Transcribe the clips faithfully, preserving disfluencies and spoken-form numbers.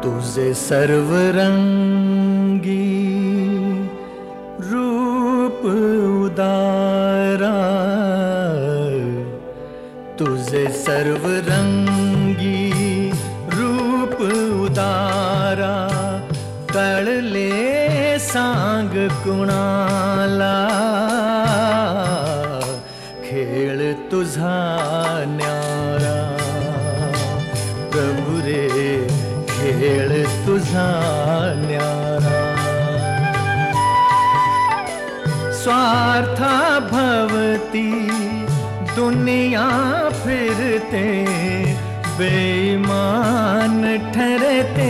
तुझे सर्वरंगी रूप उदारा, तुझे सर्वरंगी रूप उदारा, कळले सांग कुणाला, खेळ तुझा न्यारा प्रभु रे, खेळ तुझा न्यारा. स्वार्था भवती दुनिया फिरते, बेईमान ठहरते,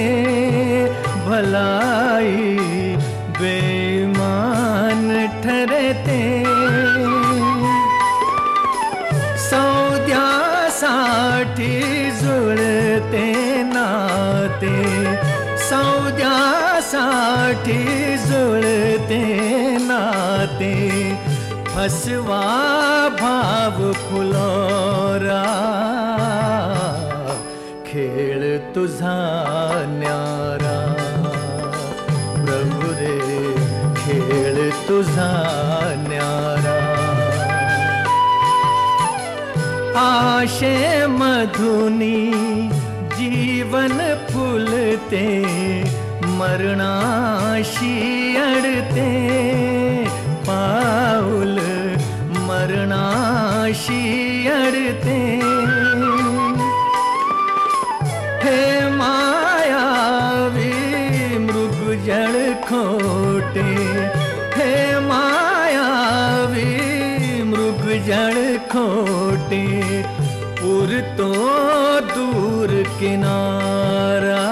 भलाई बेईमान ठहरते. सौद्यासाठी जुळते नाते, सौद्यासाठी जुळते नाते, फसवा भाव फुलोरा, खेळ तुझा न्यारा प्रभु रे, खेळ तुझा न्यारा. आशे मधुनी जीवन फुलते, मरणाशी अडते पाऊल, मरणाशी अडते. हे मायावी मृगजळ खोटे, हे मायावी मृगजळ खोटे, पुरतो दूर किनारा,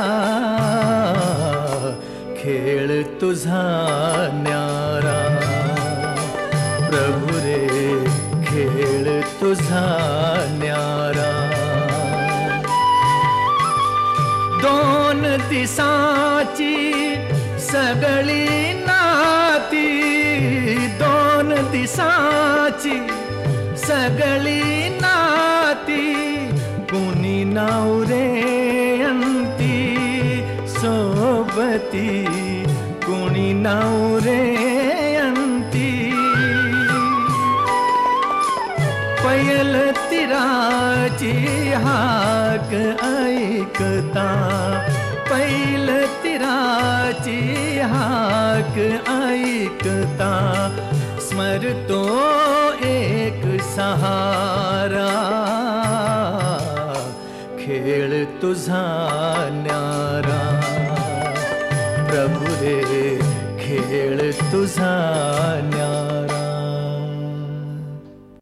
खेळ तुझा न्यारा प्रभु रे, खेळ तुझा न्यारा. दोन दिसाची सगळी नाती, दोन दिसाची सगळी नाती, कुणी नवरे अंती सोबती, कुणी नवरे अंती. पैल तिराची हाक ऐकता, पैल तिराची हाक ऐकता, स्मरतो एक सहारा, खेळ तुझा न्यारा प्रभु रे, खेळ तुझा न्यारा.